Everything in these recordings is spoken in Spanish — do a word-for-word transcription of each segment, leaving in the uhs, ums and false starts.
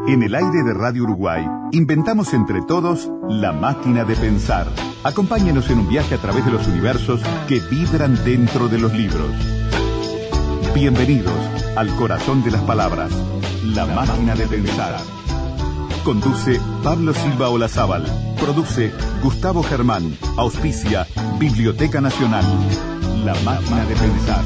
En el aire de Radio Uruguay, inventamos entre todos la máquina de pensar. Acompáñenos en un viaje a través de los universos que vibran dentro de los libros. Bienvenidos al corazón de las palabras, la máquina de pensar. Conduce Pablo Silva Olazábal. Produce Gustavo Germán. Auspicia Biblioteca Nacional. La máquina de pensar.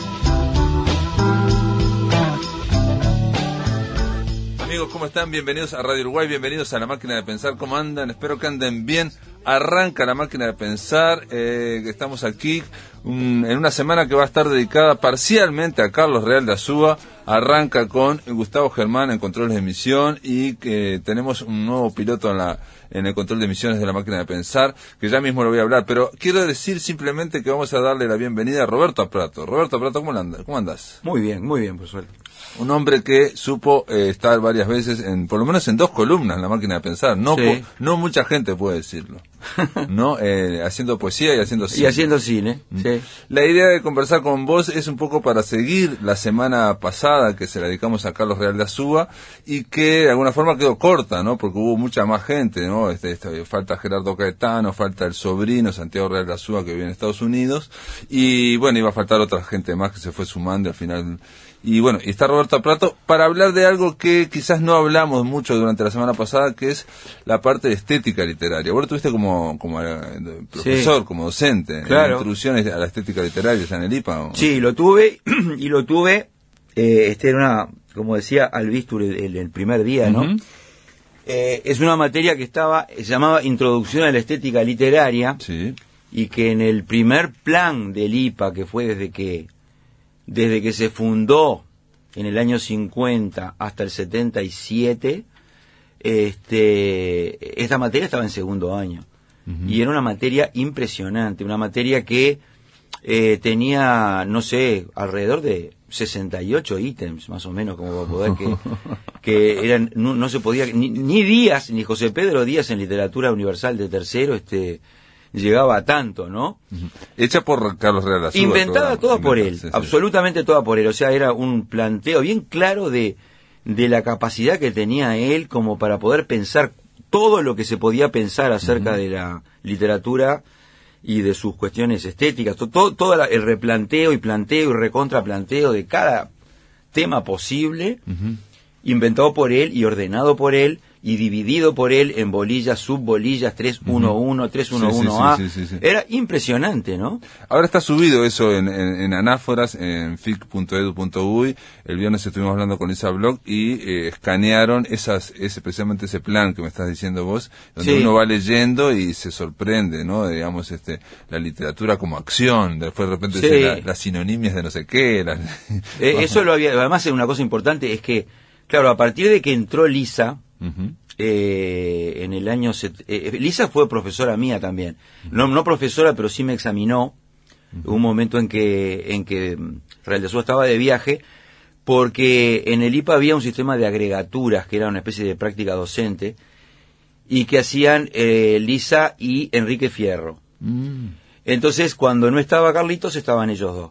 Amigos, ¿cómo están? Bienvenidos a Radio Uruguay, bienvenidos a La Máquina de Pensar. ¿Cómo andan? Espero que anden bien. Arranca La Máquina de Pensar. Eh, estamos aquí un, en una semana que va a estar dedicada parcialmente a Carlos Real de Azúa. Arranca con Gustavo Germán en controles de emisión y que tenemos un nuevo piloto en la en el control de emisiones de La Máquina de Pensar, que ya mismo lo voy a hablar, pero quiero decir simplemente que vamos a darle la bienvenida a Roberto Aprato. Roberto Aprato, ¿cómo andas? ¿Cómo andás? Muy bien, muy bien, por suerte. Un hombre que supo eh, estar varias veces, en por lo menos en dos columnas en La Máquina de Pensar. No, sí. po, no mucha gente puede decirlo. no eh, Haciendo poesía y haciendo cine. Y haciendo cine, mm. sí. La idea de conversar con vos es un poco para seguir la semana pasada que se la dedicamos a Carlos Real de Azúa y que de alguna forma quedó corta, ¿no? Porque hubo mucha más gente, ¿no? Este, este, falta Gerardo Caetano, falta el sobrino Santiago Real de Azúa que vive en Estados Unidos y bueno, iba a faltar otra gente más que se fue sumando al final. Y bueno, y está Roberto Aprato para hablar de algo que quizás no hablamos mucho durante la semana pasada, que es la parte de estética literaria. Vos estuviste como, como eh, profesor, sí. como docente, claro. en introducciones a la estética literaria ya en el I P A. ¿O? Sí, lo tuve, y lo tuve, eh, este era una, como decía Albistur el, el, el primer día, ¿no? Uh-huh. Eh, es una materia que estaba, se llamaba Introducción a la Estética Literaria, sí. y que en el primer plan del I P A, que fue desde que Desde que se fundó en el año cincuenta hasta el setenta y siete, este, esta materia estaba en segundo año. Uh-huh. Y era una materia impresionante, una materia que eh, tenía, no sé, alrededor de sesenta y ocho ítems, más o menos, como para poder que, que eran, no, no se podía, ni, ni Díaz, ni José Pedro Díaz en literatura universal de tercero, este, llegaba a tanto, ¿no? Hecha por Carlos Real de Azúa. Inventada toda por él, sí, sí. absolutamente toda por él. O sea, era un planteo bien claro de, de la capacidad que tenía él como para poder pensar todo lo que se podía pensar acerca uh-huh. de la literatura y de sus cuestiones estéticas. Todo, todo el replanteo y planteo y recontraplanteo de cada tema posible, uh-huh. inventado por él y ordenado por él, y dividido por él en bolillas, subbolillas, tres uno uno, tres uno uno A. Sí, sí, sí, sí, sí. Era impresionante, ¿no? Ahora está subido eso en, en, en Anáforas, en f i c punto edu punto u y. El viernes estuvimos hablando con Isa Blog y eh, escanearon esas, ese, precisamente ese plan que me estás diciendo vos, donde sí. uno va leyendo y se sorprende, ¿no? Digamos, este, la literatura como acción, después de repente sí. la, las sinonimias de no sé qué. Las... eh, eso lo había, además una cosa importante es que, claro, a partir de que entró Lisa, Uh-huh. Eh, en el año set... eh, Lisa fue profesora mía también, uh-huh. no no profesora, pero sí me examinó. Uh-huh. Hubo un momento en que en que Real de Azúa estaba de viaje, porque en el I P A había un sistema de agregaturas que era una especie de práctica docente y que hacían eh, Lisa y Enrique Fierro. Uh-huh. Entonces, cuando no estaba Carlitos, estaban ellos dos.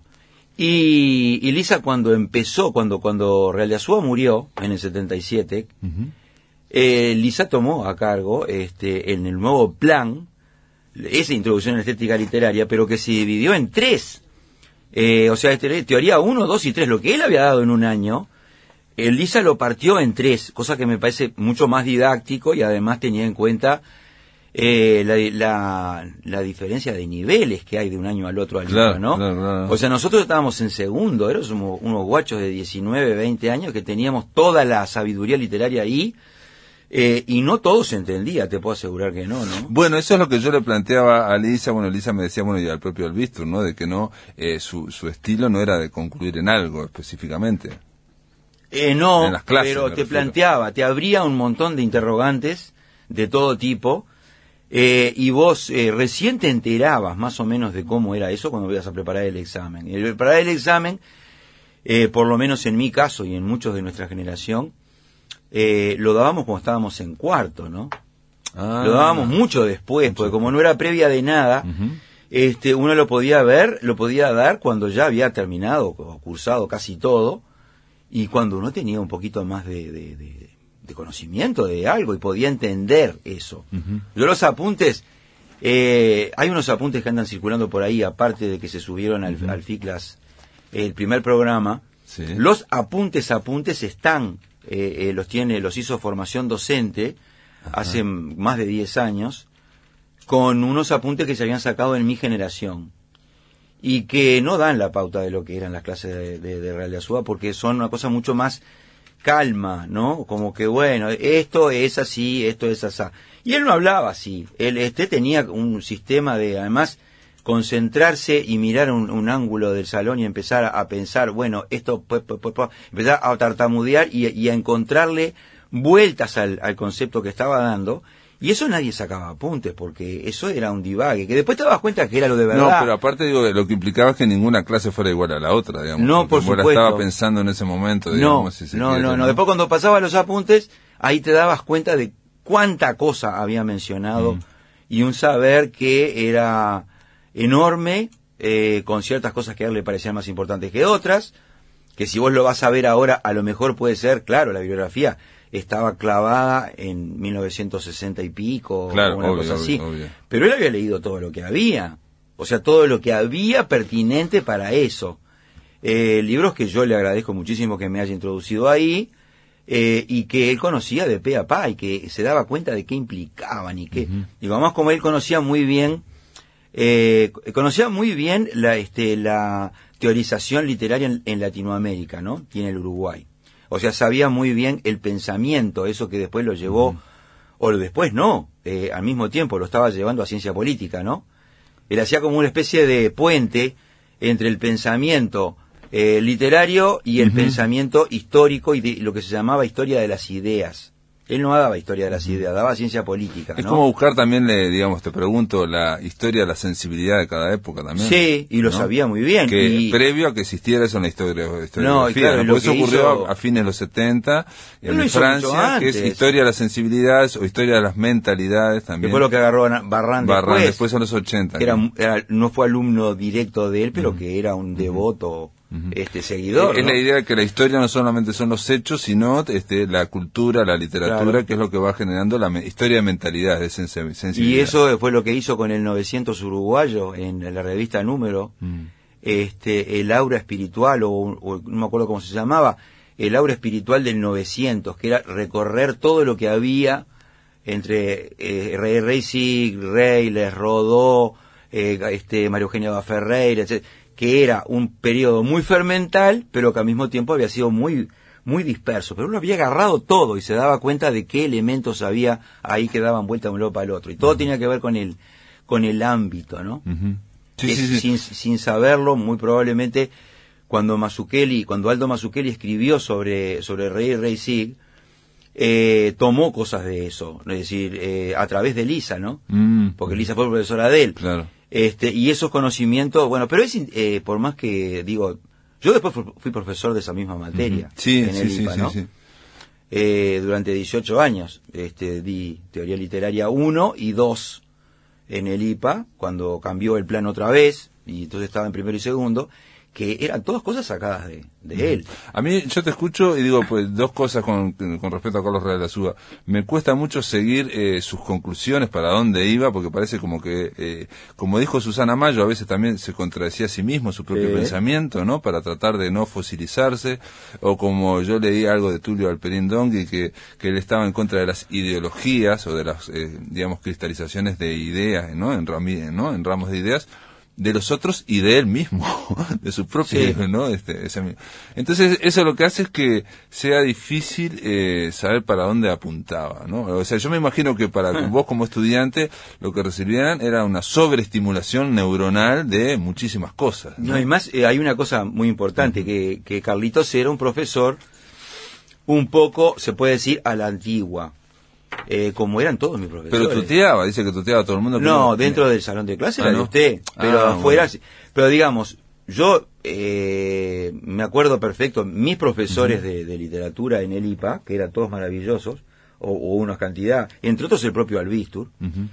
Y, y Lisa, cuando empezó, cuando cuando Real de Azúa murió en el setenta y siete, uh-huh. Eh, Lisa tomó a cargo este, en el nuevo plan esa introducción a la estética literaria, pero que se dividió en tres. Eh, o sea, este, teoría uno, dos y tres. Lo que él había dado en un año, eh, Lisa lo partió en tres, cosa que me parece mucho más didáctico y además tenía en cuenta eh, la, la, la diferencia de niveles que hay de un año al otro al claro, libro, ¿no? Claro, claro. O sea, nosotros estábamos en segundo, éramos unos guachos de diecinueve, veinte años que teníamos toda la sabiduría literaria ahí. Eh, y no todo se entendía, te puedo asegurar que no, ¿no? Bueno, eso es lo que yo le planteaba a Lisa. Bueno, Lisa me decía, bueno, y al propio Albistur, ¿no? De que no, eh, su, su estilo no era de concluir en algo específicamente. Eh, no, en las clases, pero te refiero. planteaba, te abría un montón de interrogantes de todo tipo, eh, y vos eh, recién te enterabas más o menos de cómo era eso cuando ibas a preparar el examen. El preparar el examen, eh, por lo menos en mi caso y en muchos de nuestra generación, Eh, lo dábamos cuando estábamos en cuarto, ¿no? Ah, lo dábamos mucho después, mucho. Porque como no era previa de nada, uh-huh. este, uno lo podía ver, lo podía dar cuando ya había terminado o cursado casi todo, y cuando uno tenía un poquito más de, de, de, de conocimiento de algo y podía entender eso. Ujú. Yo los apuntes, eh, hay unos apuntes que andan circulando por ahí, aparte de que se subieron al, Ujú. al FICLAS, el primer programa, Sí. los apuntes apuntes están, eh, eh, los tiene, los hizo formación docente Ajá. hace m- más de diez años, con unos apuntes que se habían sacado en mi generación y que no dan la pauta de lo que eran las clases de, de, de Real de Azúa, porque son una cosa mucho más calma, ¿no? Como que bueno, esto es así, esto es así. Y él no hablaba así, él este tenía un sistema de, además, concentrarse y mirar un, un ángulo del salón y empezar a, a pensar, bueno, esto, pues, pues, pues, pues, empezar a tartamudear y, y a encontrarle vueltas al, al concepto que estaba dando. Y eso nadie sacaba apuntes, porque eso era un divague, que después te dabas cuenta que era lo de verdad. No, pero aparte digo, lo que implicaba es que ninguna clase fuera igual a la otra, digamos. No, por porque vos la supuesto. estaba pensando en ese momento, No, digamos. Si se no, quiere, no, no. Después cuando pasaba los apuntes, ahí te dabas cuenta de cuánta cosa había mencionado Mm. y un saber que era enorme, eh, con ciertas cosas que a él le parecían más importantes que otras, que si vos lo vas a ver ahora, a lo mejor puede ser, claro, la bibliografía estaba clavada en mil novecientos sesenta y pico, Claro, o una obvio, cosa obvio, así. obvio. Pero él había leído todo lo que había, o sea, todo lo que había pertinente para eso. Eh, libros que yo le agradezco muchísimo que me haya introducido ahí, eh, y que él conocía de pe a pa, y que se daba cuenta de qué implicaban, y que, Ujú. digo, además como él conocía muy bien, eh, conocía muy bien la, este, la teorización literaria en, en Latinoamérica, ¿no? Y en el Uruguay. O sea, sabía muy bien el pensamiento, eso que después lo llevó, Ujú. o lo después no, eh, al mismo tiempo lo estaba llevando a ciencia política, ¿no? Él hacía como una especie de puente entre el pensamiento eh, literario y el Ujú. pensamiento histórico y de lo que se llamaba historia de las ideas. Él no daba historia de las ideas, daba ciencia política, Es ¿no? como buscar también, le, digamos, te pregunto, la historia, la sensibilidad de cada época también. Sí, y lo ¿no? sabía muy bien. Que y... previo a que existiera eso en la historia, historiografía. No, y claro, ¿no? lo Porque eso que ocurrió hizo- a, a fines de los setenta Él en lo hizo mucho Francia, que es antes. historia de las sensibilidades o historia de las mentalidades también. que fue lo que agarró a Barrán, Barran, después, después en los ochenta. que era, ¿no? era- no fue alumno directo de él, pero Ujú. que era un devoto, Ujú. este seguidor, Es ¿no? la idea de que la historia no solamente son los hechos, sino este, la cultura, la literatura, Claro. que es lo que va generando la me- historia de mentalidades, de sensi- sensibilidad. Y eso fue lo que hizo con el novecientos uruguayo en la revista Número, Mm. este el aura espiritual, o, o no me acuerdo cómo se llamaba, el aura espiritual del novecientos, que era recorrer todo lo que había entre eh, Rey Reisig, Rey, Les Rodó, eh, este María Eugenia da Ferreira, etcétera, que era un periodo muy fermental, pero que al mismo tiempo había sido muy muy disperso, pero uno había agarrado todo y se daba cuenta de qué elementos había ahí que daban vuelta de un lado para el otro, y todo Ujú. tenía que ver con el con el ámbito, ¿no? Ujú. Sí, Es- sí, sí. Sin, sin saberlo, muy probablemente cuando Mazzucchelli, cuando Aldo Mazzucchelli escribió sobre sobre Rey Reisig, eh, tomó cosas de eso, es decir, eh, a través de Lisa, ¿no? Mm. Porque Lisa fue profesora de él. Claro. Este, y esos conocimientos, bueno, pero es, eh, por más que, digo, yo después fu- fui profesor de esa misma materia, Ujú. Sí, en sí, el sí, I P A, sí, ¿no? sí. Eh, durante dieciocho años, este, di teoría literaria uno y dos en el I P A, cuando cambió el plan otra vez, y entonces estaba en primero y segundo, que eran todas cosas sacadas de, de él. A mí, yo te escucho y digo, pues, dos cosas con, con respecto a Carlos Real de Azúa. Me cuesta mucho seguir eh, sus conclusiones, para dónde iba, porque parece como que, eh, como dijo Susana Mayo, a veces también se contradecía a sí mismo, su propio Sí. pensamiento, ¿no? Para tratar de no fosilizarse, o como yo leí algo de Tulio Alperín Dongui, que, que él estaba en contra de las ideologías, o de las, eh, digamos, cristalizaciones de ideas, ¿no? En, rami- ¿no? En ramos de ideas, de los otros y de él mismo, de su propio, Sí. ¿no? Este, ese mismo. Entonces, eso lo que hace es que sea difícil eh, saber para dónde apuntaba, ¿no? O sea, yo me imagino que para vos como estudiante lo que recibían era una sobreestimulación neuronal de muchísimas cosas, ¿no? No, y más, eh, hay una cosa muy importante, que, que Carlitos era un profesor un poco, se puede decir, a la antigua, eh, como eran todos mis profesores. Pero tuteaba, dice que tuteaba a todo el mundo. No, pero- dentro del salón de clase Ah, era de ¿no? usted, pero Ah, afuera, bueno. sí. Pero digamos, yo eh, me acuerdo perfecto, mis profesores de, de literatura en el I P A, que eran todos maravillosos, o, o una cantidad, entre otros el propio Albistur. Ujú.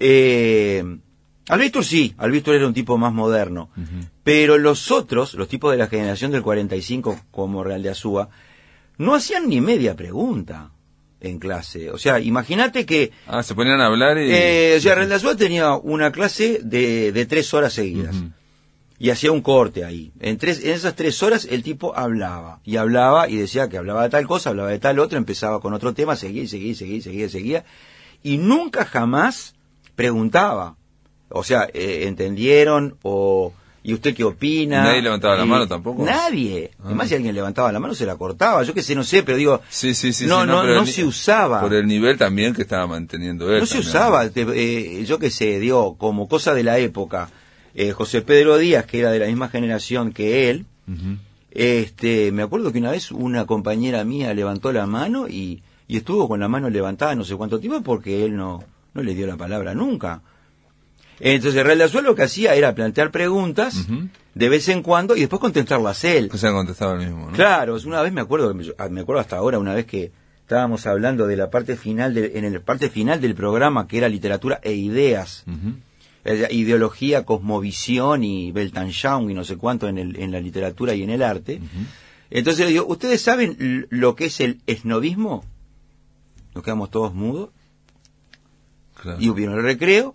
Eh, Albistur sí, Albistur era un tipo más moderno, Ujú. pero los otros, los tipos de la generación del cuarenta y cinco como Real de Azúa, no hacían ni media pregunta. en clase. O sea, imagínate que... Ah, se ponían a hablar y... Eh, o sea, Real de Azúa tenía una clase de, de tres horas seguidas. Uh-huh. Y hacía un corte ahí. En, tres, en esas tres horas el tipo hablaba. Y hablaba y decía que hablaba de tal cosa, hablaba de tal otra, empezaba con otro tema, seguía y seguía y seguía y seguía, seguía. Y nunca jamás preguntaba. O sea, eh, ¿entendieron? O... ¿Y usted qué opina? ¿Nadie levantaba la y mano tampoco? Nadie. Ah. Además, si alguien levantaba la mano, se la cortaba. Yo qué sé, no sé, pero digo... Sí, sí, sí. No, sí, no, no, no el, se usaba. Por el nivel también que estaba manteniendo él. No se también, usaba. ¿no? Te, eh, yo qué sé, digo, como cosa de la época. Eh, José Pedro Díaz, que era de la misma generación que él, uh-huh. este, me acuerdo que una vez una compañera mía levantó la mano y, y estuvo con la mano levantada no sé cuánto tiempo porque él no, no le dio la palabra nunca. Entonces, Real de Azúa lo que hacía era plantear preguntas uh-huh. de vez en cuando y después contestarlas él. O sea, contestaba el mismo, ¿no? Claro, una vez me acuerdo, me acuerdo hasta ahora, una vez que estábamos hablando de la parte final, de, en la parte final del programa que era literatura e ideas, uh-huh. ideología, cosmovisión y Weltanschauung y no sé cuánto en, el, en la literatura y en el arte. Uh-huh. Entonces le digo, ¿ustedes saben lo que es el esnovismo? Nos quedamos todos mudos. Claro. Y vino el recreo.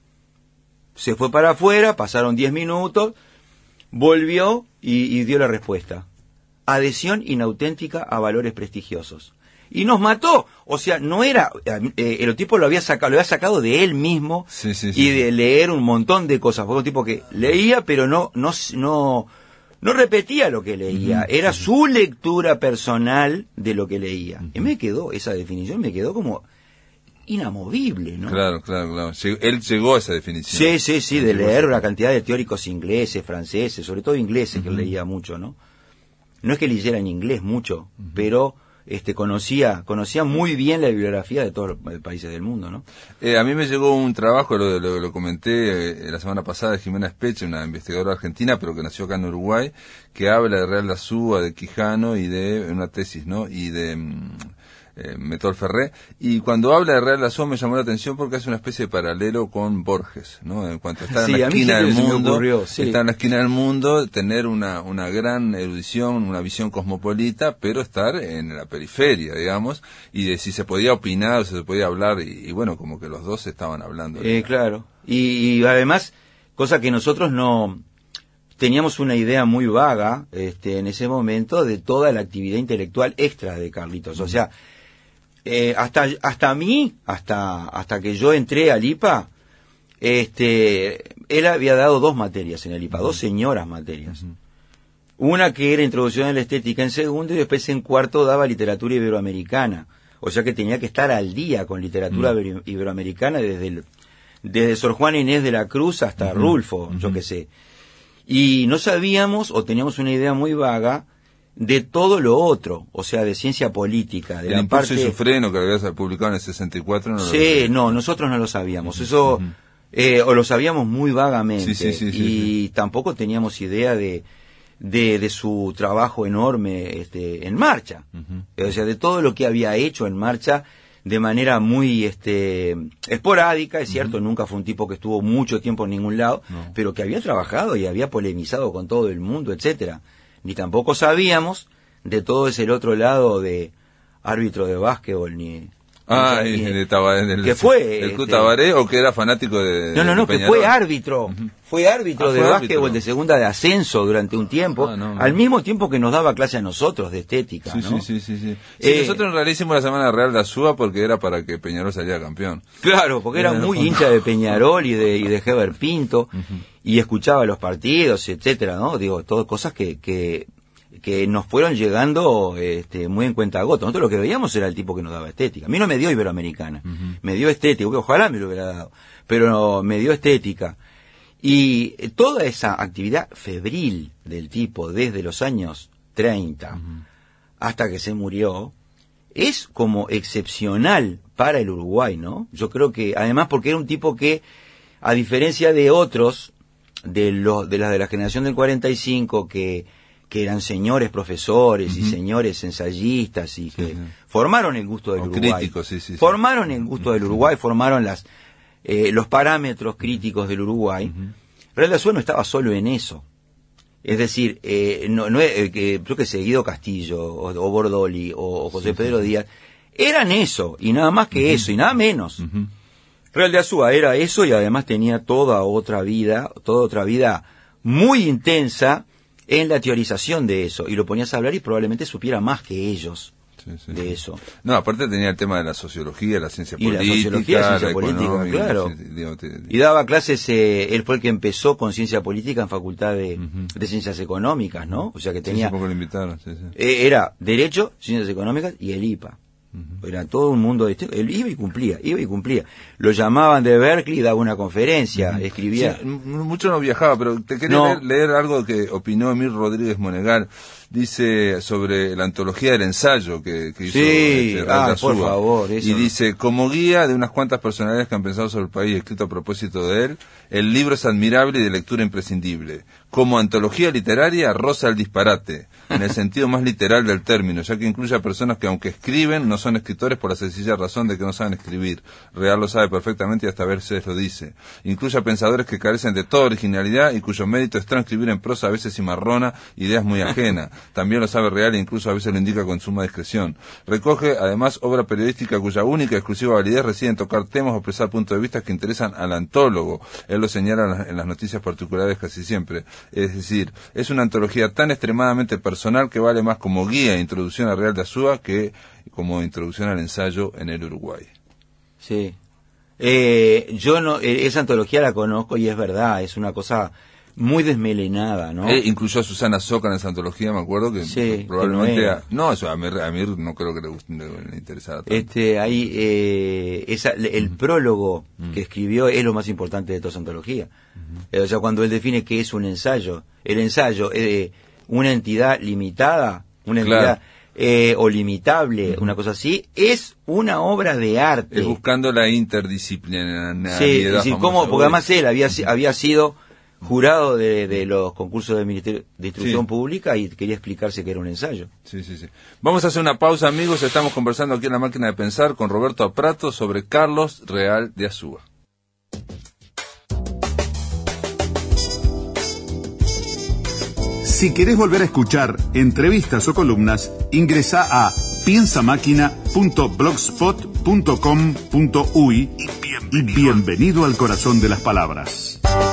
Se fue para afuera, pasaron diez minutos, volvió y, y dio la respuesta. Adhesión inauténtica a valores prestigiosos. Y nos mató. O sea, no era... Eh, el tipo lo había sacado, lo había sacado de él mismo sí, sí, y sí. de leer un montón de cosas. Fue un tipo que leía, pero no no no, no repetía lo que leía. Uh-huh. Era su lectura personal de lo que leía. Uh-huh. Y me quedó, esa definición me quedó como... inamovible, ¿no? Claro, claro, claro. Él llegó a esa definición. Sí, sí, sí, de leer una cantidad de teóricos ingleses, franceses, sobre todo ingleses, uh-huh. que él leía mucho, ¿no? No es que leyera en inglés mucho, uh-huh. pero este conocía conocía muy bien la bibliografía de todos los países del mundo, ¿no? Eh, a mí me llegó un trabajo, lo, lo, lo comenté eh, la semana pasada, de Jimena Espeche, una investigadora argentina, pero que nació acá en Uruguay, que habla de Real de Azúa, de Quijano y de una tesis, ¿no? Y de... Mm, Eh, Metol Ferré, y cuando habla de Real de Azúa me llamó la atención porque hace una especie de paralelo con Borges, ¿no? En cuanto está sí, en la esquina del mundo, ocurrió, sí. está en la esquina del mundo, tener una, una gran erudición, una visión cosmopolita, pero estar en la periferia, digamos, y de si se podía opinar, si se podía hablar, y, y bueno, como que los dos estaban hablando. Eh, claro, y, y además, cosa que nosotros no... teníamos una idea muy vaga este, en ese momento de toda la actividad intelectual extra de Carlitos, o sea... Eh, hasta hasta mí, hasta hasta que yo entré al I P A, este, él había dado dos materias en el I P A, dos señoras materias. Uh-huh. Una que era Introducción a la Estética en segundo y después en cuarto daba Literatura Iberoamericana. O sea que tenía que estar al día con literatura uh-huh. iberoamericana desde el, desde Sor Juana Inés de la Cruz hasta uh-huh. Rulfo, uh-huh. yo qué sé. Y no sabíamos o teníamos una idea muy vaga de todo lo otro, o sea, de ciencia política, de el la impulso parte... y su freno que habías publicado en el sesenta y cuatro, no lo Sí, lo no, nosotros no lo sabíamos, eso, uh-huh. eh, o lo sabíamos muy vagamente, sí, sí, sí, y sí, sí. tampoco teníamos idea de, de, de su trabajo enorme este, en marcha, uh-huh. o sea, de todo lo que había hecho en marcha de manera muy este esporádica, es cierto, uh-huh. nunca fue un tipo que estuvo mucho tiempo en ningún lado, no. pero que había trabajado y había polemizado con todo el mundo, etcétera. Ni tampoco sabíamos de todo ese otro lado de árbitro de básquetbol, ni... Ah, ni, y de Tabaré, del, que fue... ¿El este, Tabaré o que era fanático de... No, no, no, de que fue árbitro. Uh-huh. Fue árbitro ah, de fue básquetbol árbitro. de segunda de ascenso durante un tiempo, ah, no, no. al mismo tiempo que nos daba clase a nosotros de estética, sí, ¿no? Sí, sí, sí. sí. sí eh, nosotros en realidad hicimos la Semana Real de Azúa porque era para que Peñarol saliera campeón. Claro, porque era, era muy hincha de Peñarol y de, y de Heber Pinto, uh-huh. y escuchaba los partidos, etcétera, ¿no? Digo, todas cosas que... que que nos fueron llegando este, muy en cuentagotas. Nosotros lo que veíamos era el tipo que nos daba estética. A mí no me dio Iberoamericana, uh-huh. me dio estética, ojalá me lo hubiera dado, pero no, me dio estética. Y toda esa actividad febril del tipo desde los años treinta uh-huh. hasta que se murió, es como excepcional para el Uruguay, ¿no? Yo creo que, además porque era un tipo que, a diferencia de otros, de los de las de la generación del cuarenta y cinco, que que eran señores profesores uh-huh. y señores ensayistas y que sí, sí. formaron el gusto del o Uruguay. Críticos, sí, sí, formaron sí. el gusto del Uruguay, formaron las eh, los parámetros críticos del Uruguay. Uh-huh. Real de Azúa no estaba solo en eso. Es decir, eh, no, no eh, que creo que Guido Castillo o, o Bordoli o, o José sí, Pedro sí. Díaz eran eso, y nada más que uh-huh. eso, y nada menos. Uh-huh. Real de Azúa era eso, y además tenía toda otra vida, toda otra vida muy intensa en la teorización de eso, y lo ponías a hablar y probablemente supiera más que ellos. Sí, sí, de eso. No, aparte tenía el tema de la sociología, la ciencia y política, la sociología, la ciencia política, claro. Sí, digo, te, te... Y daba clases, eh, él fue el que empezó con ciencia política en facultad de, uh-huh. de ciencias económicas, ¿no? O sea que tenía... Sí, poco lo invitaron, sí, sí. Eh, era Derecho, Ciencias Económicas y el I P A. Uh-huh. Era todo un mundo distinto. Él iba y cumplía, iba y cumplía. Lo llamaban de Berkeley, daba una conferencia, uh-huh. escribía. Sí, mucho no viajaba, pero te quería no. leer, leer algo que opinó Emir Rodríguez Monegal. Dice sobre la antología del ensayo que, que hizo sí, este, ah, por favor, eso. Y dice, como guía de unas cuantas personalidades que han pensado sobre el país, escrito a propósito de él, el libro es admirable y de lectura imprescindible. Como antología literaria, roza el disparate, en el sentido más literal del término, ya que incluye a personas que aunque escriben, no son escritores por la sencilla razón de que no saben escribir. Real lo sabe perfectamente y hasta a veces lo dice. Incluye a pensadores que carecen de toda originalidad y cuyo mérito es transcribir en prosa a veces cimarrona ideas muy ajenas. También lo sabe Real e incluso a veces lo indica con suma discreción. Recoge, además, obra periodística cuya única y exclusiva validez reside en tocar temas o expresar puntos de vista que interesan al antólogo. Él lo señala en las, en las noticias particulares casi siempre. Es decir, es una antología tan extremadamente personal que vale más como guía e introducción a Real de Azúa que como introducción al ensayo en el Uruguay. Sí. Eh, yo no, esa antología la conozco y es verdad, es una cosa muy desmelenada, ¿no? Eh, incluyó a Susana Soca en esa antología, me acuerdo que sí, probablemente... Que no, a, no, eso a Amir, a Amir no creo que le, guste, le interesara tanto. Este, ahí, eh, esa, el uh-huh. prólogo uh-huh. que escribió es lo más importante de toda esa antología. Uh-huh. Eh, o sea, cuando él define qué es un ensayo, el ensayo es de una entidad limitada, una entidad... Claro. Eh, o limitable, uh-huh. una cosa así, es una obra de arte. Es buscando la interdisciplinariedad. Sí, es decir, ¿cómo? Porque además él había, uh-huh. había sido jurado de, de los concursos del Ministerio de Instrucción sí. Pública y quería explicarse que era un ensayo. Sí, sí, sí. Vamos a hacer una pausa, amigos. Estamos conversando aquí en La Máquina de Pensar con Roberto Aprato sobre Carlos Real de Azúa. Si querés volver a escuchar entrevistas o columnas, ingresá a piensa máquina punto blogspot punto com punto uy y bienvenido, y bienvenido al corazón de las palabras.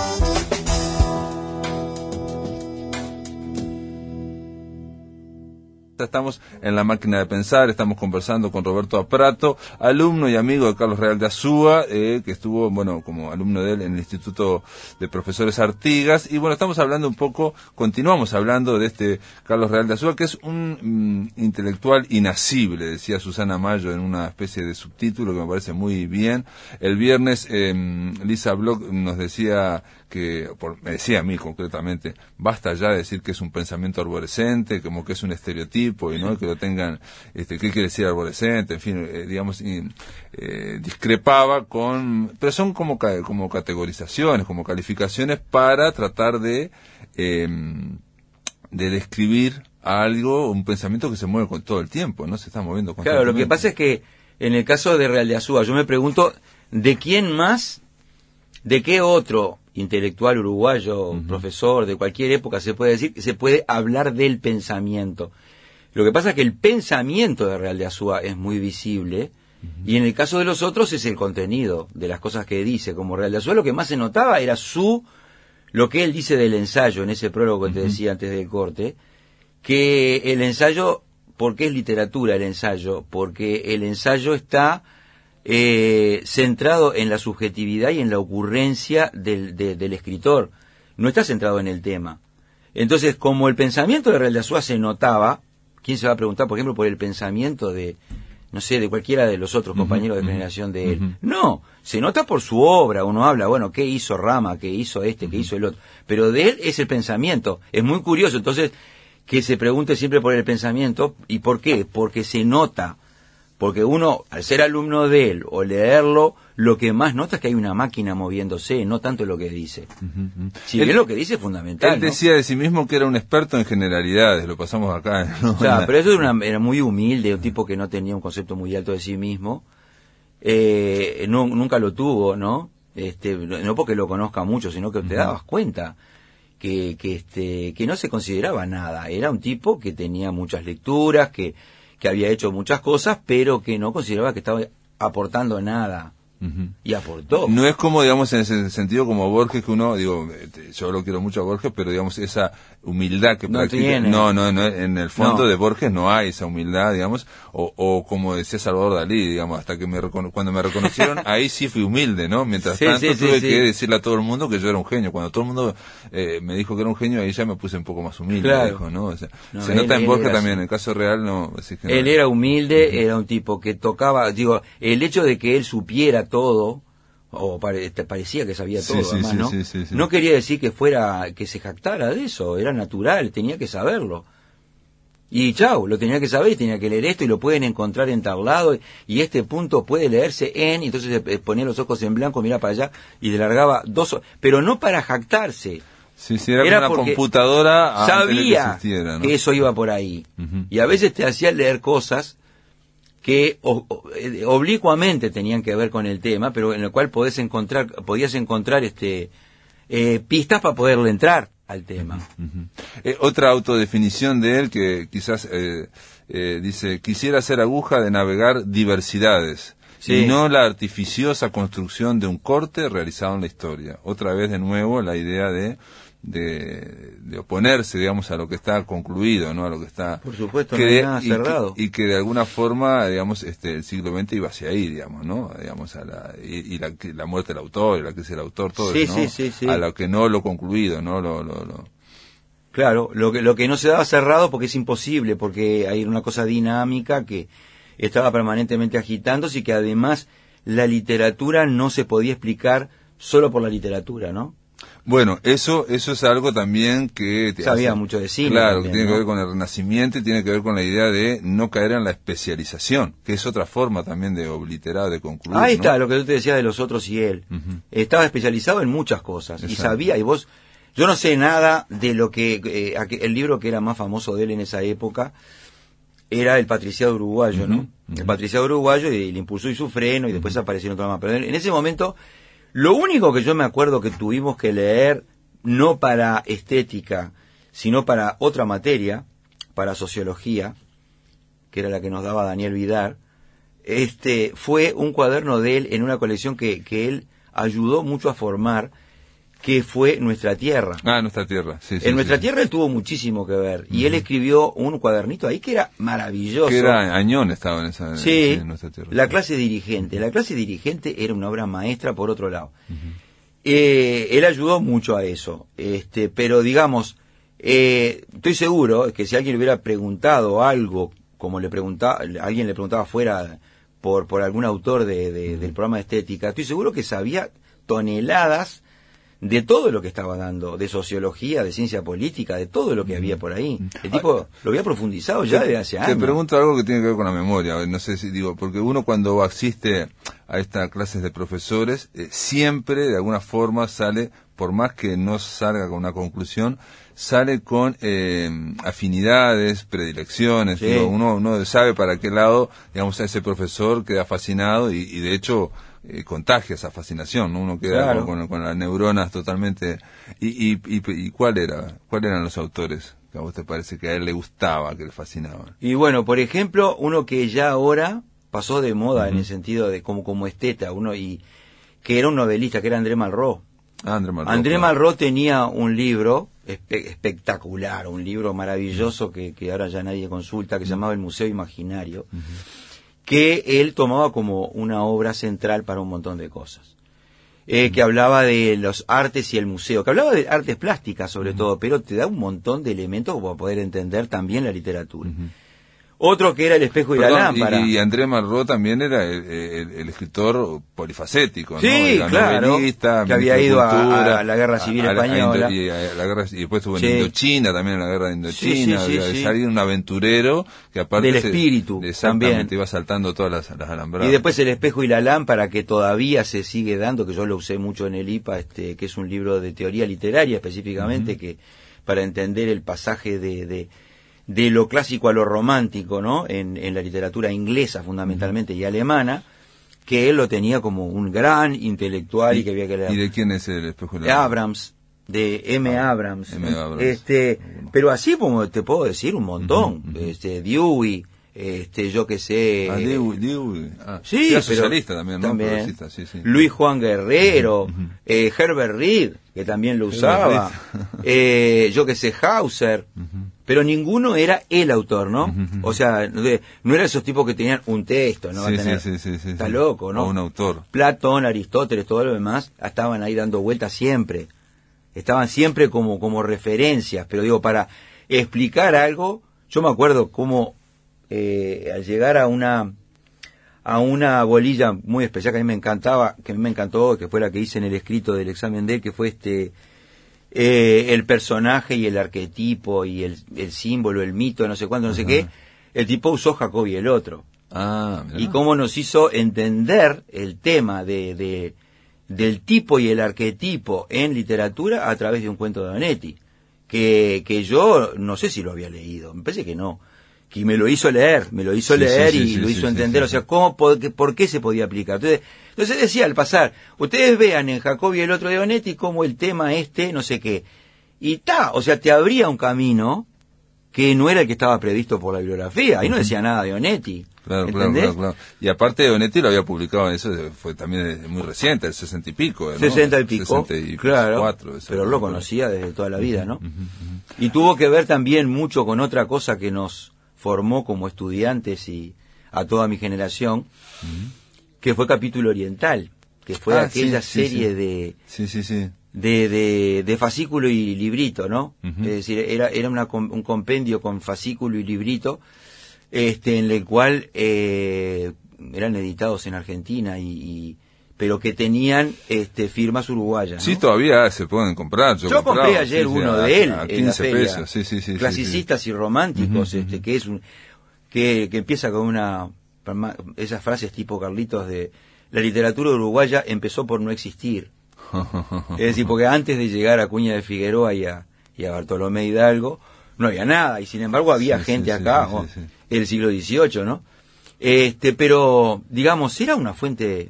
Estamos en La Máquina de Pensar, estamos conversando con Roberto Aprato, alumno y amigo de Carlos Real de Azúa, eh, que estuvo, bueno, como alumno de él en el Instituto de Profesores Artigas, y bueno, estamos hablando un poco, continuamos hablando de este Carlos Real de Azúa, que es un mm, intelectual inacible, decía Susana Mayo en una especie de subtítulo que me parece muy bien. El viernes eh, Lisa Bloch nos decía que, por, me decía a mí concretamente, basta ya de decir que es un pensamiento arborescente, como que es un estereotipo, y no que lo tengan, este, ¿qué quiere decir arborescente? En fin, eh, digamos, y, eh, discrepaba con, pero son como, como categorizaciones, como calificaciones para tratar de, eh, de describir algo, un pensamiento que se mueve con todo el tiempo, ¿no? Se está moviendo constantemente. Claro, lo que pasa es que en el caso de Real de Azúa, yo me pregunto, ¿de quién más, de qué otro intelectual uruguayo, uh-huh. profesor de cualquier época se puede decir que se puede hablar del pensamiento? Lo que pasa es que el pensamiento de Real de Azúa es muy visible, uh-huh. y en el caso de los otros es el contenido de las cosas que dice. Como Real de Azúa lo que más se notaba era su, lo que él dice del ensayo, en ese prólogo que uh-huh. te decía antes del corte, que el ensayo, ¿por qué es literatura el ensayo? Porque el ensayo está Eh, centrado en la subjetividad y en la ocurrencia del, de, del escritor, no está centrado en el tema. Entonces, como el pensamiento de Real de Azúa se notaba, ¿quién se va a preguntar, por ejemplo, por el pensamiento de, no sé, de cualquiera de los otros compañeros uh-huh, de generación de él? Uh-huh. No, se nota por su obra, uno habla, bueno, ¿qué hizo Rama? ¿Qué hizo este? ¿Qué uh-huh. hizo el otro? Pero de él es el pensamiento, es muy curioso, entonces, que se pregunte siempre por el pensamiento, ¿y por qué? Porque se nota. Porque uno, al ser alumno de él o leerlo, lo que más nota es que hay una máquina moviéndose, no tanto lo que dice. Uh-huh. Si él, bien lo que dice es fundamental. Él decía ¿no? de sí mismo que era un experto en generalidades, lo pasamos acá. ¿no? O sea, pero eso era, una, era muy humilde, un tipo que no tenía un concepto muy alto de sí mismo. Eh, no, nunca lo tuvo, ¿no? Este, no porque lo conozca mucho, sino que uh-huh. te dabas cuenta que, que, este, que no se consideraba nada. Era un tipo que tenía muchas lecturas, que... que había hecho muchas cosas, pero que no consideraba que estaba aportando nada. Uh-huh. Y aportó. No es como, digamos, en ese sentido como Borges, que uno, digo, yo lo quiero mucho a Borges, pero digamos, esa humildad que no practica, tiene. no, no, no, en el fondo no. de Borges no hay esa humildad, digamos, o, o como decía Salvador Dalí, digamos, hasta que me recono- cuando me reconocieron, ahí sí fui humilde, ¿no? Mientras sí, tanto sí, tuve sí, que sí. decirle a todo el mundo que yo era un genio. Cuando todo el mundo eh, me dijo que era un genio, ahí ya me puse un poco más humilde, claro. dijo, ¿no? O sea, no se él, nota en él Borges también, así. en el caso real no. Así que él no. era humilde, Uh-huh. era un tipo que tocaba, digo, el hecho de que él supiera todo, o pare, parecía que sabía todo, sí, sí, además, sí, ¿no? Sí, sí, sí. No quería decir que fuera, que se jactara de eso, era natural, tenía que saberlo. Y chau, lo tenía que saber y tenía que leer esto y lo pueden encontrar en tal lado y este punto puede leerse en, y entonces eh, ponía los ojos en blanco, mira para allá y le largaba dos, pero no para jactarse. Sí, sí, era, era como una computadora sabía que, existiera, ¿no? que eso iba por ahí. Uh-huh. Y a veces te hacía leer cosas que o, o, eh, oblicuamente tenían que ver con el tema, pero en lo cual podés encontrar, podías encontrar este eh, pistas para poderle entrar al tema. Uh-huh. Eh, otra autodefinición de él que quizás eh, eh, dice, quisiera ser aguja de navegar diversidades, sí. y no la artificiosa construcción de un corte realizado en la historia. Otra vez de nuevo la idea de De, de oponerse, digamos, a lo que está concluido, ¿no? A lo que está... Por supuesto, que no hay de, nada y cerrado. Que, y que de alguna forma, digamos, este, el siglo veinte iba hacia ahí, digamos, ¿no? Digamos, a la, y, y la, la muerte del autor, y la crisis del autor, todo sí, eso, ¿no? Sí, sí, sí. A lo que no lo concluido, ¿no? Lo, lo, lo... Claro, lo que, lo que no se daba cerrado porque es imposible, porque hay una cosa dinámica que estaba permanentemente agitándose y que además la literatura no se podía explicar solo por la literatura, ¿no? Bueno, eso eso es algo también que... Te Sabía hace, mucho de cine. Claro, también, que tiene ¿no? que ver con el Renacimiento y tiene que ver con la idea de no caer en la especialización, que es otra forma también de obliterar, de concluir. Ahí ¿no? está, lo que tú te decías de los otros y él. Uh-huh. Estaba especializado en muchas cosas. Exacto. Y sabía, y vos... Yo no sé nada de lo que... Eh, el libro que era más famoso de él en esa época era El Patriciado Uruguayo, uh-huh. ¿no? Uh-huh. El Patriciado Uruguayo y el Impulso y su freno, y después uh-huh. aparecieron otros más. Pero en ese momento... Lo único que yo me acuerdo que tuvimos que leer, no para estética, sino para otra materia, para sociología, que era la que nos daba Daniel Vidar, este, fue un cuaderno de él en una colección que, que él ayudó mucho a formar, que fue Nuestra Tierra. Ah, Nuestra Tierra, sí, sí. En Nuestra sí, Tierra sí. él tuvo muchísimo que ver, y uh-huh. él escribió un cuadernito ahí que era maravilloso. Que era Añón estaba en esa... Sí, sí, en Nuestra Tierra. La clase dirigente. La clase dirigente era una obra maestra por otro lado. Uh-huh. Eh, él ayudó mucho a eso, este, pero digamos, eh, estoy seguro que si alguien le hubiera preguntado algo, como le preguntaba, alguien le preguntaba fuera por, por algún autor de, de, uh-huh. del programa de estética, estoy seguro que sabía toneladas de todo lo que estaba dando, de sociología, de ciencia política, de todo lo que había por ahí. El tipo lo había profundizado ya desde hace años. Te pregunto algo que tiene que ver con la memoria, no sé si digo, porque uno cuando asiste a estas clases de profesores, eh, siempre de alguna forma sale, por más que no salga con una conclusión, sale con eh, afinidades, predilecciones, sí. digo, uno, uno sabe para qué lado, digamos, a ese profesor queda fascinado y, y de hecho... Eh, contagia esa fascinación, ¿no? Uno queda claro. con, con, con las neuronas totalmente... ¿Y, y, y, y cuál era? ¿Cuáles eran los autores que a vos te parece que a él le gustaba, que le fascinaban? Y bueno, por ejemplo, uno que ya ahora pasó de moda uh-huh. en el sentido de como, como esteta, uno y que era un novelista, que era André Malraux. Ah, André Malraux. André claro. Malraux tenía un libro espe- espectacular, un libro maravilloso uh-huh. que, que ahora ya nadie consulta, que uh-huh. se llamaba El Museo Imaginario. Uh-huh. Que él tomaba como una obra central para un montón de cosas. Eh, que hablaba de los artes y el museo, que hablaba de artes plásticas sobre uh-huh. todo, pero te da un montón de elementos para poder entender también la literatura. Uh-huh. Otro que era El espejo y Perdón, la lámpara. Y, y André Malraux también era el, el, el escritor polifacético, sí, ¿no? Era claro, novelista, que había ido cultura, a, a la Guerra Civil a, a Española. La, y, a la guerra, y después estuvo sí. en Indochina, también en la guerra de Indochina. Sí, sí, sí, sí. Salir un aventurero que aparte... Del espíritu, se, exactamente, también. iba saltando todas las, las alambradas. Y después El espejo y la lámpara, que todavía se sigue dando, que yo lo usé mucho en el I P A, este, que es un libro de teoría literaria específicamente, uh-huh. que para entender el pasaje de... de de lo clásico a lo romántico, ¿no? En, en la literatura inglesa fundamentalmente y alemana, que él lo tenía como un gran intelectual y, y que había que leer. ¿Y de quién es el espejo de la... Abrams, de M. Ah, Abrams. M. Abrams. Este, pero así como te puedo decir un montón, uh-huh, uh-huh. este Dewey, este, yo que sé. Ah, Dewey, Dewey. Ah, sí, era pero socialista también, ¿no? también. Sí, sí. Luis Juan Guerrero, Uh-huh. eh, Herbert Reed, que también lo usaba, eh, yo que sé, Hauser, uh-huh. pero ninguno era el autor, ¿no? Uh-huh. O sea, no, de, no eran esos tipos que tenían un texto, ¿no? Sí, a tener, sí, sí, sí, sí, está sí. loco, ¿no? O un autor. Platón, Aristóteles, todo lo demás, estaban ahí dando vueltas siempre. Estaban siempre como, como referencias, pero digo, para explicar algo, yo me acuerdo cómo eh, al llegar a una a una bolilla muy especial que a mí me encantaba, que a mí me encantó, que fue la que hice en el escrito del examen de él, que fue este eh, el personaje y el arquetipo y el, el símbolo, el mito, no sé cuánto, no Ajá. sé qué, el tipo usó Jacobi y el otro. Ah, y cómo nos hizo entender el tema de, de del tipo y el arquetipo en literatura a través de un cuento de Onetti, que, que yo no sé si lo había leído, me parece que no, que me lo hizo leer, me lo hizo sí, leer sí, sí, y sí, lo hizo sí, entender, sí, sí. o sea, cómo, por, por qué se podía aplicar. Entonces, entonces decía al pasar, ustedes vean en Jacobi el otro de Onetti cómo el tema este, no sé qué, y ta, o sea, te abría un camino que no era el que estaba previsto por la bibliografía, ahí no decía nada de Onetti. Claro, claro, claro, claro. Y aparte Onetti lo había publicado, eso fue también muy reciente, el sesenta y pico, ¿no? Sesenta y pico, sesenta y claro, cuatro, pero lo conocía desde toda la vida, ¿no? Uh-huh, uh-huh. Y tuvo que ver también mucho con otra cosa que nos formó como estudiantes y a toda mi generación, uh-huh. que fue Capítulo Oriental, que fue ah, aquella sí, serie sí, sí. de... Sí, sí, sí. De, de, de fascículo y librito, ¿no? Uh-huh. Es decir, era, era una, un compendio con fascículo y librito, este, en el cual eh, eran editados en Argentina y, y pero que tenían este firmas uruguayas, ¿no? Sí, todavía se pueden comprar. Yo, yo compré ayer sí, uno sí, de él a, a en la feria. Pesos. Sí, sí, sí, Clasicistas sí, sí. y románticos, uh-huh, este, uh-huh. que es un que, que empieza con una esas frases tipo Carlitos de la literatura uruguaya empezó por no existir. Es decir, porque antes de llegar a Cuña de Figueroa y a, y a Bartolomé Hidalgo, no había nada, y sin embargo había sí, gente sí, acá, sí, sí, sí. el siglo dieciocho, ¿no? Este, pero, digamos, era una fuente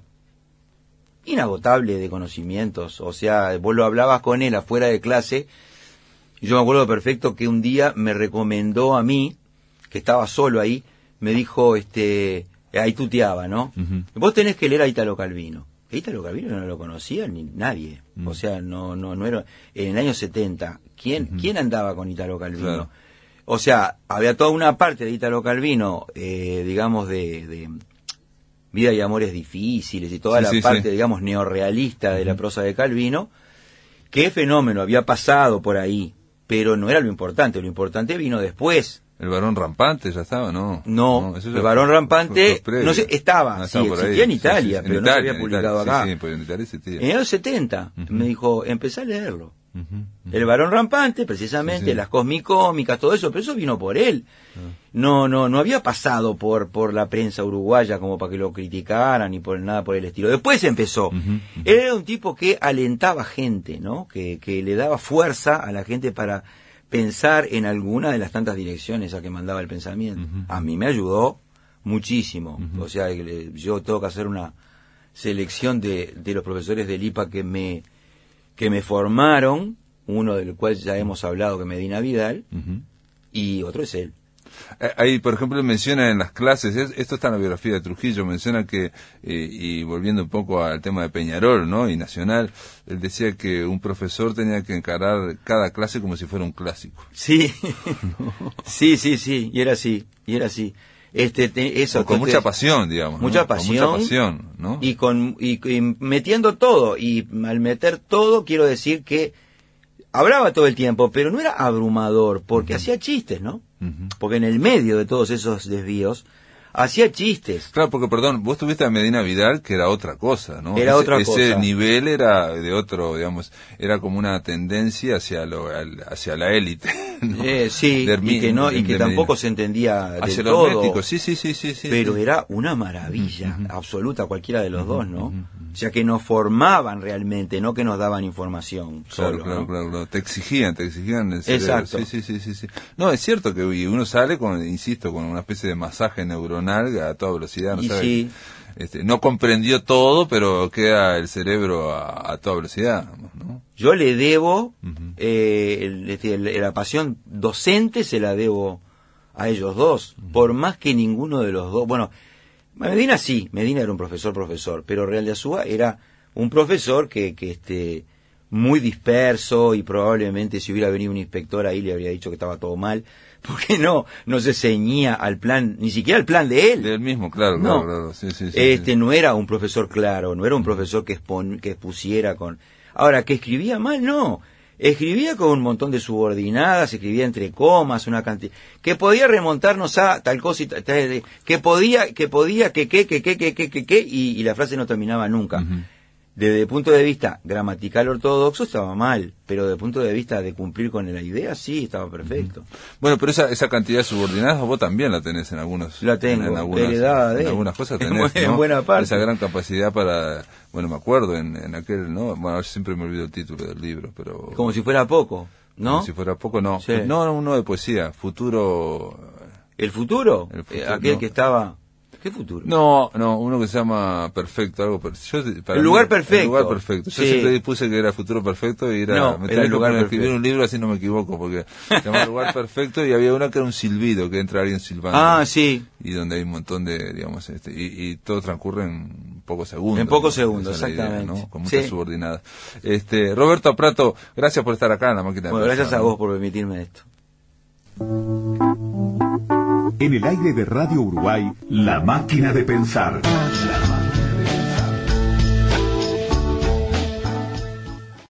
inagotable de conocimientos, o sea, vos lo hablabas con él afuera de clase, y yo me acuerdo perfecto que un día me recomendó a mí, que estaba solo ahí, me dijo, este, ahí tuteaba, ¿no? Uh-huh. Vos tenés que leer a Italo Calvino. Italo Calvino no lo conocía ni nadie, mm. o sea, no no no era en el año setenta, ¿quién uh-huh. quién andaba con Italo Calvino? Claro. O sea, había toda una parte de Italo Calvino, eh, digamos de, de Vida y Amores Difíciles y toda sí, la sí, parte, sí. digamos, neorrealista uh-huh. de la prosa de Calvino, qué fenómeno había pasado por ahí, pero no era lo importante, lo importante vino después. El varón rampante ya estaba, ¿no? No, no eso el varón rampante, no sé, estaba, no, sí, existía en Italia, sí, sí, pero en no Italia, se había publicado Italia, acá. Sí, sí, pues en Italia existía. En los setenta, uh-huh. me dijo, empecé a leerlo. Uh-huh, uh-huh. El varón rampante, precisamente, sí, sí. las cosmicómicas, todo eso, pero eso vino por él. Uh-huh. No, no, no había pasado por, por la prensa uruguaya como para que lo criticaran ni por nada por el estilo. Después empezó. Uh-huh, uh-huh. Él era un tipo que alentaba gente, ¿no? Que, que le daba fuerza a la gente para pensar en alguna de las tantas direcciones a que mandaba el pensamiento. Uh-huh. A mí me ayudó muchísimo. Uh-huh. O sea, yo tengo que hacer una selección de, de los profesores del I P A que me, que me formaron, uno del cual ya hemos hablado, que Medina Vidal, uh-huh. y otro es él. Ahí, por ejemplo, menciona en las clases, esto está en la biografía de Trujillo, menciona que, eh, y volviendo un poco al tema de Peñarol, ¿no? Y Nacional, él decía que un profesor tenía que encarar cada clase como si fuera un clásico. Sí, sí, sí, sí, y era así, y era así. Este, te, eso, con te, mucha pasión, digamos. Mucha ¿no? pasión. Con mucha pasión, ¿no? Y, con, y, y metiendo todo, y al meter todo, quiero decir que hablaba todo el tiempo, pero no era abrumador, porque uh-huh. hacía chistes, ¿no? Uh-huh. Porque en el medio de todos esos desvíos, hacía chistes. Claro, porque, perdón, vos tuviste a Medina Vidal, que era otra cosa, ¿no? Era ese, otra cosa. Ese nivel era de otro, digamos, era como una tendencia hacia lo, hacia la élite, ¿no? Eh, sí, de, y que, no, de, y que tampoco se entendía del hacia todo. Los médicos. Sí, sí, sí, sí, sí. Pero sí. era una maravilla uh-huh. absoluta cualquiera de los uh-huh. dos, ¿no? Uh-huh. O sea, que nos formaban realmente, no que nos daban información. Claro, solo, claro, ¿no? claro, claro. Te exigían, te exigían el cerebro. Exacto. Sí, sí, sí, sí, sí. No, es cierto que uno sale con, insisto, con una especie de masaje neuronal a toda velocidad. No y sabe, sí. este, no comprendió todo, pero queda el cerebro a, a toda velocidad, ¿no? Yo le debo, uh-huh. eh, el, el, la pasión docente se la debo a ellos dos, por más que ninguno de los dos, bueno, Medina sí, Medina era un profesor, profesor, pero Real de Azúa era un profesor que, que este, muy disperso, y probablemente si hubiera venido un inspector ahí le habría dicho que estaba todo mal, porque no, no se ceñía al plan, ni siquiera al plan de él. De él mismo, claro, no. claro, claro. Sí, sí, sí, este sí. no era un profesor claro, no era un profesor que, expon, que expusiera con... Ahora, que escribía mal, no. Escribía con un montón de subordinadas, escribía entre comas, una cantidad, que podía remontarnos a tal cosa y tal, tal, que podía, que podía, que, que, que, que, que, que, que, que, y, y la frase no terminaba nunca. Uh-huh. Desde el punto de vista gramatical ortodoxo estaba mal, pero desde el punto de vista de cumplir con la idea, sí, estaba perfecto. Uh-huh. Bueno, pero esa esa cantidad de subordinadas vos también la tenés en algunos... La tengo, en, en algunas, heredada de en algunas cosas tenés, en, ¿no? En buena parte. Esa gran capacidad para... Bueno, me acuerdo en, en aquel, ¿no? Bueno, siempre me olvido el título del libro, pero... Como si fuera poco, ¿no? Como si fuera poco, no. Sí. No, uno de poesía, futuro... ¿El futuro? El futuro Aquel no. que estaba... ¿Qué futuro? No, no, uno que se llama Perfecto, algo per... Yo, para el lugar mí, perfecto. El lugar perfecto. Yo sí. siempre puse que era Futuro Perfecto y era... No, me era el lugar que perfecto. escribir un libro así no me equivoco, porque se llama Lugar Perfecto y había una que era un silbido, que entra alguien silbando. Ah, sí. Y donde hay un montón de, digamos, este, y, y todo transcurre en pocos segundos. En pocos ¿no? segundos, exactamente. Idea, ¿no? Con muchas sí. subordinadas. Este, Roberto Prato, gracias por estar acá en La Máquina de Bueno, Pensar, gracias a ¿no? vos por permitirme esto. En el aire de Radio Uruguay, La Máquina de Pensar. La